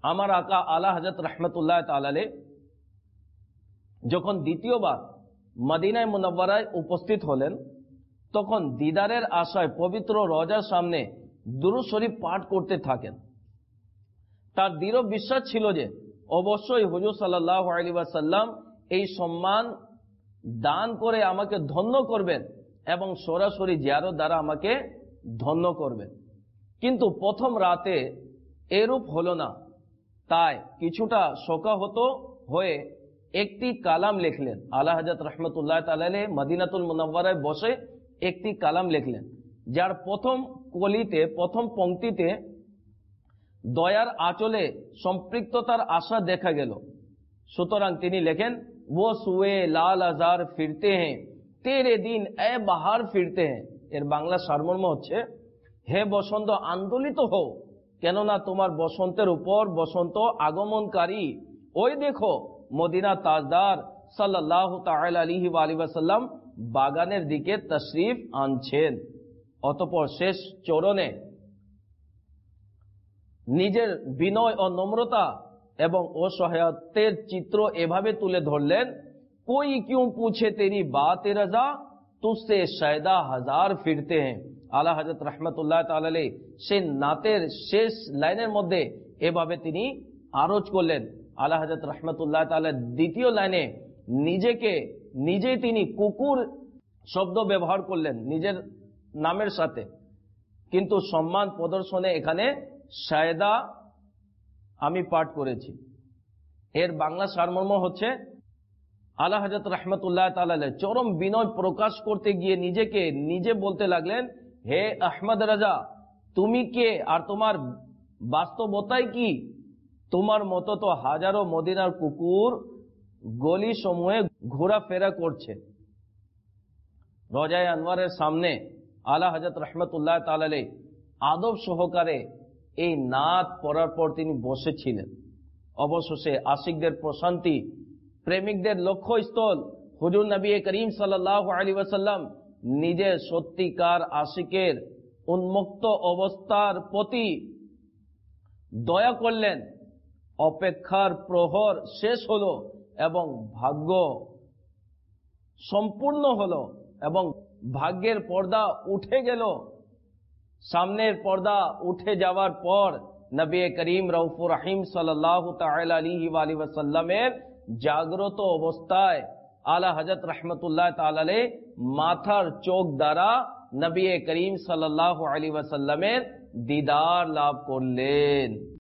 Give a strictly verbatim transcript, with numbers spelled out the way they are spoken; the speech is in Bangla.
আমার আকা আলা হযরত রাহমাতুল্লাহ তাআলা আলাইহি যখন দ্বিতীয়বার মদিনায় মুনাওয়ারায় উপস্থিত হলেন, তখন দিদারের আশায় পবিত্র রওজার সামনে দুরূদ শরীফ পাঠ করতে থাকেন। তার দৃঢ় বিশ্বাস ছিল যে অবশ্যই হুজুর সাল্লাল্লাহু আলাইহি ওয়াসাল্লাম এই সম্মান দান করে আমাকে ধন্য করবেন এবং সরাসরি জিয়ারত দ্বারা আমাকে ধন্য করবেন। কিন্তু প্রথম রাতে এরূপ হলো না, তাই কিছুটা শোকাহত হয়ে একটি কালাম লিখলেন। আলা হযরত রাহমাতুল্লাহ তাআলা আলাইহি মদিনাতুল মুনাওয়ারায় বসে একটি কালাম লিখলেন, যার প্রথম কলিতে প্রথম পংক্তিতে দয়ার আঁচলে সম্পৃক্ততার আশা দেখা গেল। সুতরাং তিনি লেখেন, वो सुए लाल हजार फिरते हैं तेरे दिन ए बाहर फिरते हैं। এর বাংলা সারমর্ম হচ্ছে, হে বসন্ত আন্দোলিত হও, কেননা তোমার বসন্তের উপর বসন্ত আগমনকারী। ওই দেখো মদিনা তাজদার সাল্লাল্লাহু তাআলা আলাইহি ওয়া আলিহি ওয়াসাল্লাম বাগানের দিকে তশরিফ আনছেন। অতঃপর শেষ চরণে নিজের বিনয় ও নম্রতা এবং অসহায়ত্বের চিত্র এভাবে তুলে ধরলেন, কোই কিউ পুছে তেরি বাত রাজা তুসে শায়দা হাজার ফিরতে হ্যাঁ। আলা হযরত রাহমাতুল্লাহ তাআলা আলাইহি সেই নাতের শেষ লাইনের মধ্যে এভাবে তিনি আরজ করলেন। আলা হযরত রাহমাতুল্লাহ তাআলা দ্বিতীয় লাইনে নিজেকে নিজেই তিনি কুকুর শব্দ ব্যবহার করলেন নিজের নামের সাথে, কিন্তু সম্মান প্রদর্শনে এখানে শায়দা আমি পাঠ করেছি। এর বাংলা সারমর্ম হচ্ছে, আলা হযরত রাহমাতুল্লাহ তাআলা আলাইহি চরম বিনয় প্রকাশ করতে গিয়ে নিজেকে নিজে বলতে লাগলেন, হে আহমদ রাজা, তুমি কে আর তোমার বাস্তবতাই কি? তোমার মতো তো হাজারো মদিনার কুকুর গলি সমূহে ঘোরাফেরা করছে। রওজায়ে আনওয়ারের সামনে আলা হযরত রাহমাতুল্লাহ তাআলা আলাইহি আদব সহকারে এই নাত পড়ার পর তিনি বসেছিলেন। অবশেষে আশিকদের প্রশান্তি, প্রেমিকদের লক্ষ্যস্থল হুজুর নবী করিম সাল্লাল্লাহু আলাইহি ওয়াসাল্লাম নিজের সত্যিকার আশিকের উন্মুক্ত অবস্থার প্রতি দয়া করলেন। অপেক্ষার প্রহর শেষ হলো এবং ভাগ্য সম্পূর্ণ হলো এবং ভাগ্যের পর্দা উঠে গেল। সামনের পর্দা উঠে যাওয়ার পর নবী করিম রউফুর রহিম সাল্লাল্লাহু তাআলা আলাইহি ওয়া আলিহি ওয়াসাল্লামের জাগ্রত অবস্থায় আলা হযরত রাহমাতুল্লাহ তাআলা আলাইহি মাথার চোখ দ্বারা নবী করিম সাল্লাল্লাহু আলাইহি ওয়াসাল্লামের দিদার লাভ করলেন।